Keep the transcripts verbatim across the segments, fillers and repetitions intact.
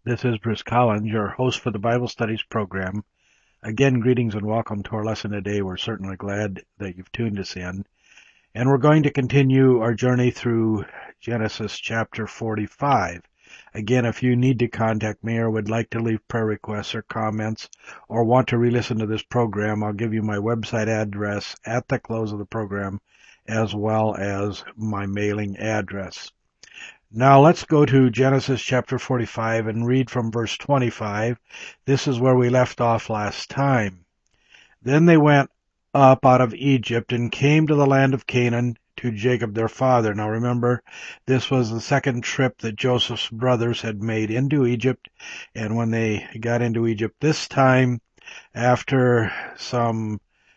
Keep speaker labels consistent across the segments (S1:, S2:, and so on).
S1: This is Bruce Collins, your host for the Bible Studies program. Again, greetings and welcome to our lesson today. We're certainly glad that you've tuned us in. And we're going to continue our journey through Genesis chapter forty-five. Again, if you need to contact me or would like to leave prayer requests or comments or want to re-listen to this program, I'll give you my website address at the close of the program as well as my mailing address. Now let's go to Genesis chapter forty-five and read from verse twenty-five. This is where we left off last time. Then they went up out of Egypt and came to the land of Canaan to Jacob their father. Now remember, this was the second trip that Joseph's brothers had made into Egypt, and when they got into Egypt this time, after some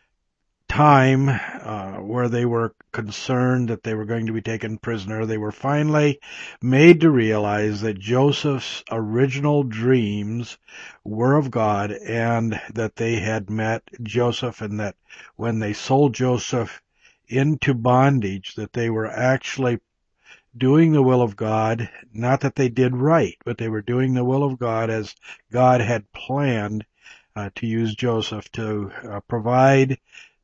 S1: time uh, where they were concerned that they were going to be taken prisoner, they were finally made to realize that Joseph's original dreams were of God and that they had met Joseph, and that when they sold Joseph into bondage, that they were actually doing the will of God. Not that they did right, but they were doing the will of God as God had planned uh, to use Joseph to uh, provide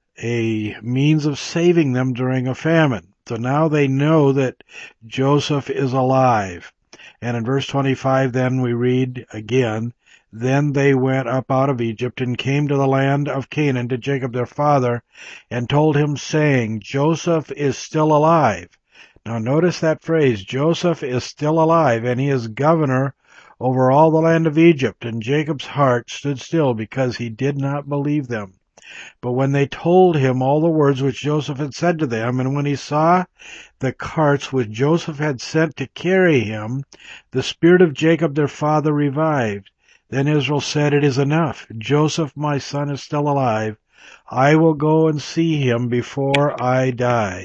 S1: a means of saving them during a famine. So now they know that Joseph is alive. And in verse twenty-five then we read again, Then they went up out of Egypt and came to the land of Canaan to Jacob their father and told him, saying, Joseph is still alive. Now notice that phrase, Joseph is still alive, and he is governor over all the land of Egypt. And Jacob's heart stood still because he did not believe them. But when they told him all the words which Joseph had said to them, and when he saw the carts which Joseph had sent to carry him, the spirit of Jacob their father revived. Then Israel said, It is enough. Joseph my son is still alive. I will go and see him before I die.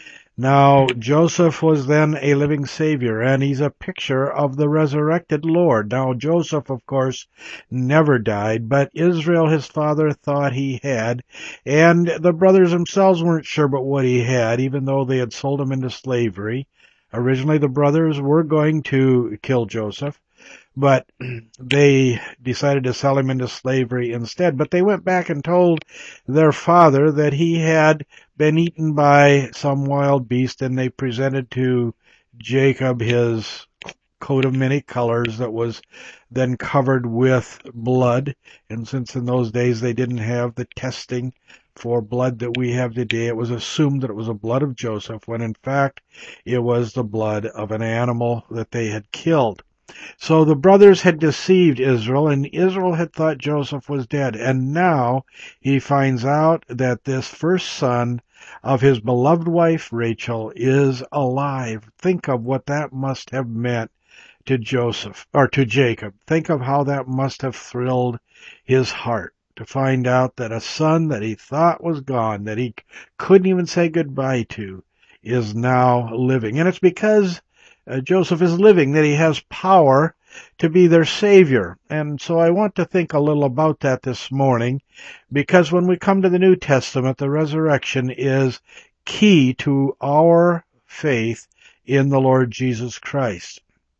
S1: Now, Joseph was then a living Savior, and he's a picture of the resurrected Lord. Now, Joseph, of course, never died, but Israel, his father, thought he had, and the brothers themselves weren't sure about what he had, even though they had sold him into slavery. Originally, the brothers were going to kill Joseph, but they decided to sell him into slavery instead. But they went back and told their father that he had been eaten by some wild beast, and they presented to Jacob his coat of many colors that was then covered with blood. And since in those days they didn't have the testing for blood that we have today, it was assumed that it was the blood of Joseph, when in fact it was the blood of an animal that they had killed. So the brothers had deceived Israel, and Israel had thought Joseph was dead. And now he finds out that this first son of his beloved wife Rachel is alive. Think of what that must have meant to Joseph, or to Jacob. Think of how that must have thrilled his heart to find out that a son that he thought was gone, that he couldn't even say goodbye to, is now living. And it's because Uh, Joseph is living that he has power to be their Savior. And so I want to think a little about that this morning, because when we come to the New Testament, the resurrection is key to our faith in the Lord Jesus Christ.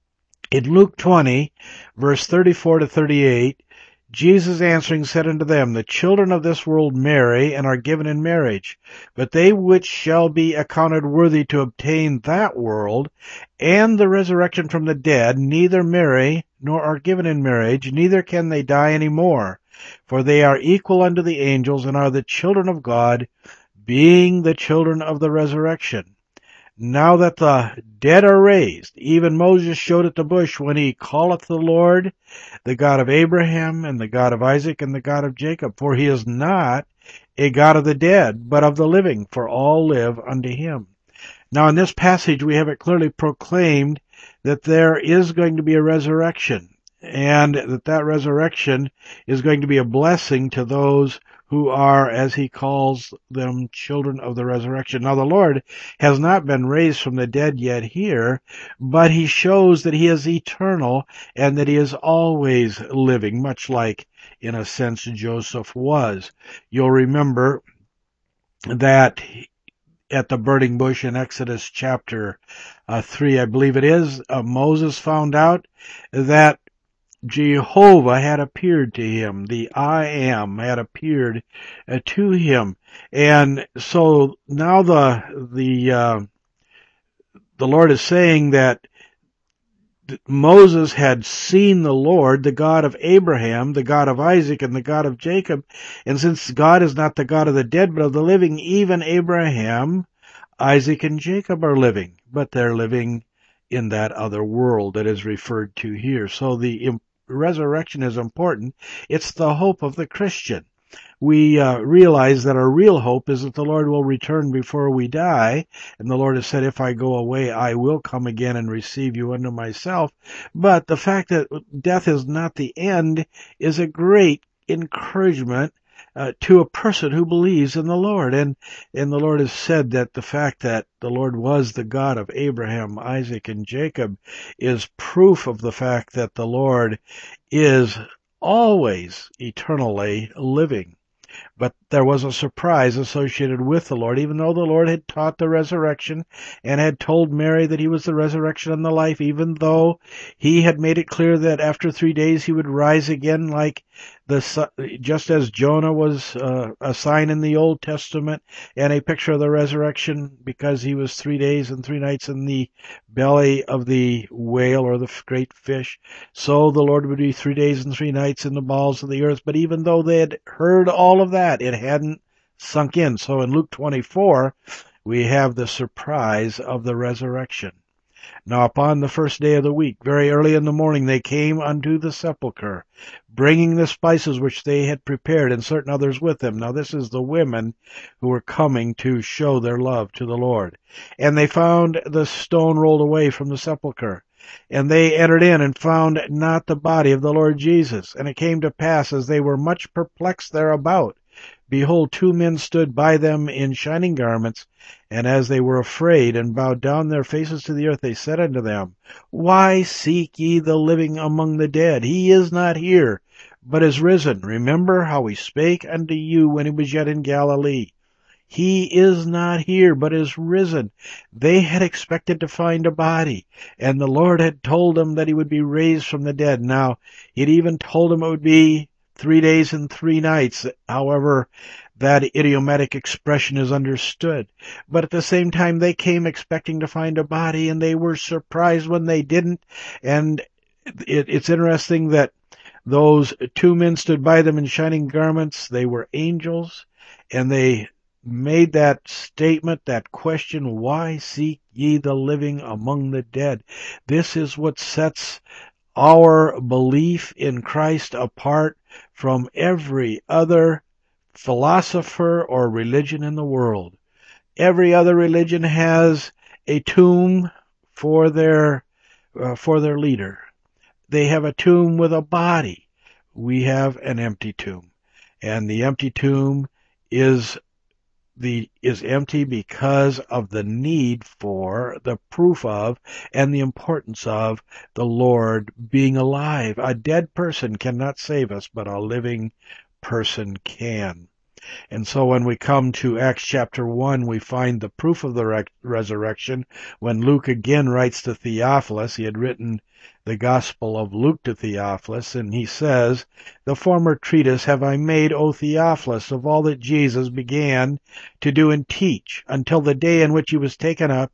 S1: In Luke twenty, verse thirty-four to thirty-eight, Jesus answering said unto them, The children of this world marry, and are given in marriage. But they which shall be accounted worthy to obtain that world, and the resurrection from the dead, neither marry, nor are given in marriage, neither can they die any more. For they are equal unto the angels, and are the children of God, being the children of the resurrection. Now that the dead are raised, even Moses showed at the bush when he calleth the Lord, the God of Abraham, and the God of Isaac, and the God of Jacob. For he is not a God of the dead, but of the living, for all live unto him. Now in this passage we have it clearly proclaimed that there is going to be a resurrection, and that that resurrection is going to be a blessing to those who are, as he calls them, children of the resurrection. Now the Lord has not been raised from the dead yet here, but he shows that he is eternal and that he is always living, much like, in a sense, Joseph was. You'll remember that at the burning bush in Exodus chapter uh, three, I believe it is, uh, Moses found out that Jehovah had appeared to him. The I Am had appeared uh, to him. And so now the, the, uh, the Lord is saying that Moses had seen the Lord, the God of Abraham, the God of Isaac, and the God of Jacob. And since God is not the God of the dead, but of the living, even Abraham, Isaac, and Jacob are living, but they're living in that other world that is referred to here. So the resurrection is important. It's the hope of the Christian. We uh, realize that our real hope is that the Lord will return before we die. And the Lord has said, if I go away, I will come again and receive you unto myself. But the fact that death is not the end is a great encouragement uh, to a person who believes in the Lord. And, and the Lord has said that the fact that the Lord was the God of Abraham, Isaac, and Jacob is proof of the fact that the Lord is always eternally living. But there was a surprise associated with the Lord, even though the Lord had taught the resurrection and had told Mary that he was the resurrection and the life, even though he had made it clear that after three days he would rise again, like the just as Jonah was uh, a sign in the Old Testament and a picture of the resurrection, because he was three days and three nights in the belly of the whale or the great fish. So the Lord would be three days and three nights in the bowels of the earth. But even though they had heard all of that, it hadn't sunk in. So in Luke twenty-four, we have the surprise of the resurrection. Now upon the first day of the week, very early in the morning, they came unto the sepulchre, bringing the spices which they had prepared, and certain others with them. Now this is the women who were coming to show their love to the Lord. And they found the stone rolled away from the sepulchre. And they entered in and found not the body of the Lord Jesus. And it came to pass, as they were much perplexed thereabout, behold, two men stood by them in shining garments, and as they were afraid and bowed down their faces to the earth, they said unto them, Why seek ye the living among the dead? He is not here, but is risen. Remember how he spake unto you when he was yet in Galilee. He is not here, but is risen. They had expected to find a body, and the Lord had told them that he would be raised from the dead. Now, he'd even told them it would be three days and three nights, however that idiomatic expression is understood. But at the same time, they came expecting to find a body, and they were surprised when they didn't. And it, it's interesting that those two men stood by them in shining garments. They were angels, and they made that statement, that question, why seek ye the living among the dead? This is what sets our belief in Christ apart from every other philosopher or religion in the world. Every other religion has a tomb for their uh, for their leader. They have a tomb with a body. We have an empty tomb, and the empty tomb is the is empty because of the need for, the proof of, and the importance of the Lord being alive. A dead person cannot save us, but a living person can. And so when we come to Acts chapter one, we find the proof of the re- resurrection when Luke again writes to Theophilus. He had written the Gospel of Luke to Theophilus, and he says, The former treatise have I made, O Theophilus, of all that Jesus began to do and teach, until the day in which he was taken up,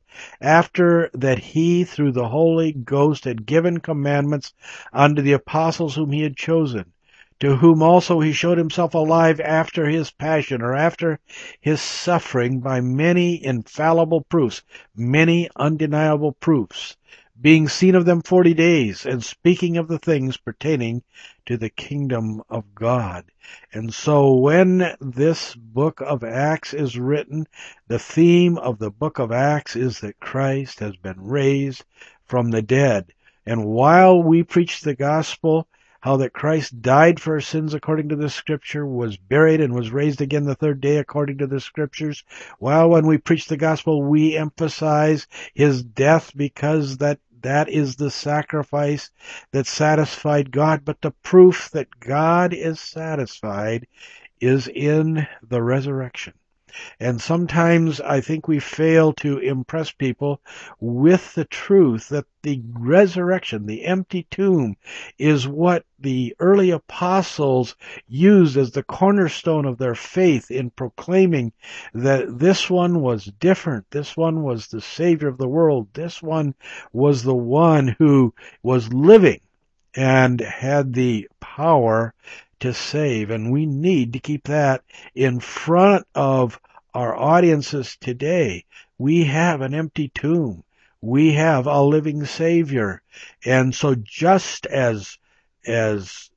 S1: after that he through the Holy Ghost had given commandments unto the apostles whom he had chosen, to whom also he showed himself alive after his passion, or after his suffering, by many infallible proofs, many undeniable proofs, being seen of them forty days, and speaking of the things pertaining to the kingdom of God. And so when this book of Acts is written, the theme of the book of Acts is that Christ has been raised from the dead. And while we preach the gospel, how that Christ died for our sins according to the Scripture, was buried, and was raised again the third day according to the Scriptures. While when we preach the gospel, we emphasize his death because that that is the sacrifice that satisfied God. But the proof that God is satisfied is in the resurrection. And sometimes I think we fail to impress people with the truth that the resurrection, the empty tomb, is what the early apostles used as the cornerstone of their faith in proclaiming that this one was different. This one was the Savior of the world. This one was the one who was living and had the power to save. And we need to keep that in front of our audiences today. We have an empty tomb. We have a living Savior. And so just as, as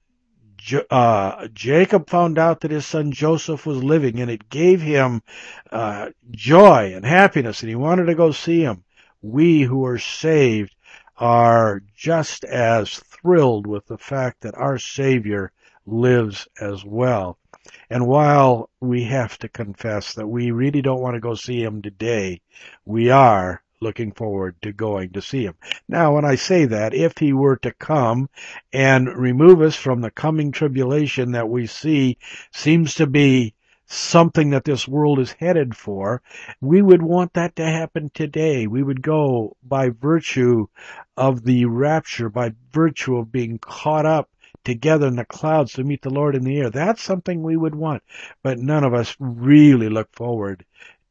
S1: uh, Jacob found out that his son Joseph was living, and it gave him uh, joy and happiness, and he wanted to go see him, we who are saved are just as thrilled with the fact that our Savior lives as well. And while we have to confess that we really don't want to go see him today, we are looking forward to going to see him. Now, when I say that, if he were to come and remove us from the coming tribulation that we see seems to be something that this world is headed for, we would want that to happen today. We would go by virtue of the rapture, by virtue of being caught up together in the clouds to meet the Lord in the air. That's something we would want. But none of us really look forward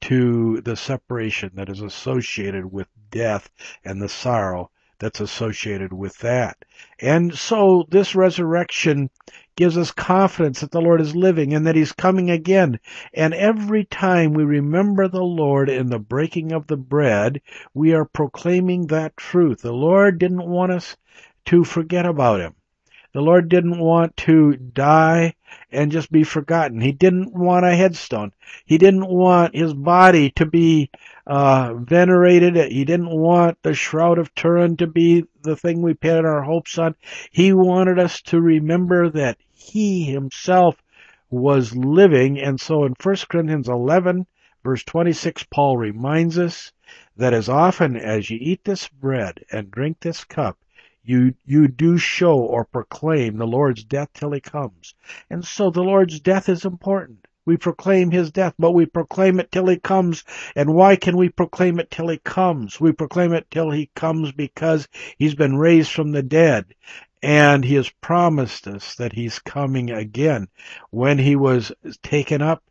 S1: to the separation that is associated with death and the sorrow that's associated with that. And so this resurrection gives us confidence that the Lord is living and that he's coming again. And every time we remember the Lord in the breaking of the bread, we are proclaiming that truth. The Lord didn't want us to forget about him. The Lord didn't want to die and just be forgotten. He didn't want a headstone. He didn't want his body to be uh, venerated. He didn't want the Shroud of Turin to be the thing we pin our hopes on. He wanted us to remember that he himself was living. And so in First Corinthians eleven, verse twenty-six, Paul reminds us that as often as you eat this bread and drink this cup, You you do show or proclaim the Lord's death till he comes. And so the Lord's death is important. We proclaim his death, but we proclaim it till he comes. And why can we proclaim it till he comes? We proclaim it till he comes because he's been raised from the dead. And he has promised us that he's coming again. When he was taken up,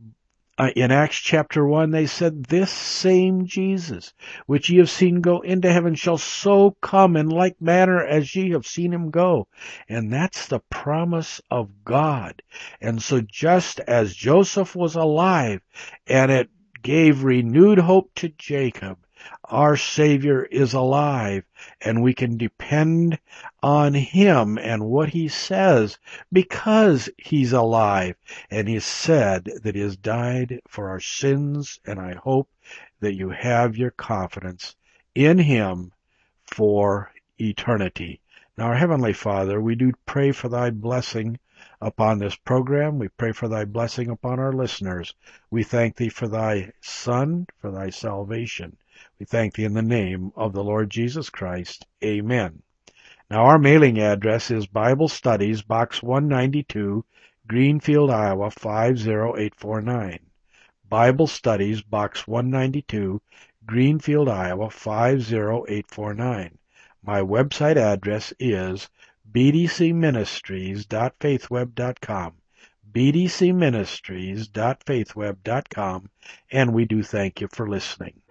S1: Uh, in Acts chapter one, they said, "This same Jesus, which ye have seen go into heaven, shall so come in like manner as ye have seen him go." And that's the promise of God. And so just as Joseph was alive, and it gave renewed hope to Jacob, our Savior is alive, and we can depend on him and what he says because he's alive. And he said that he has died for our sins, and I hope that you have your confidence in him for eternity. Now, our Heavenly Father, we do pray for thy blessing upon this program. We pray for thy blessing upon our listeners. We thank thee for thy Son, for thy salvation. We thank thee in the name of the Lord Jesus Christ. Amen. Now, our mailing address is Bible Studies, Box one ninety-two, Greenfield, Iowa, five zero eight four nine. Bible Studies, Box one ninety-two, Greenfield, Iowa, five zero eight four nine. My website address is b d c ministries dot faithweb dot com, b d c ministries dot faithweb dot com, and we do thank you for listening.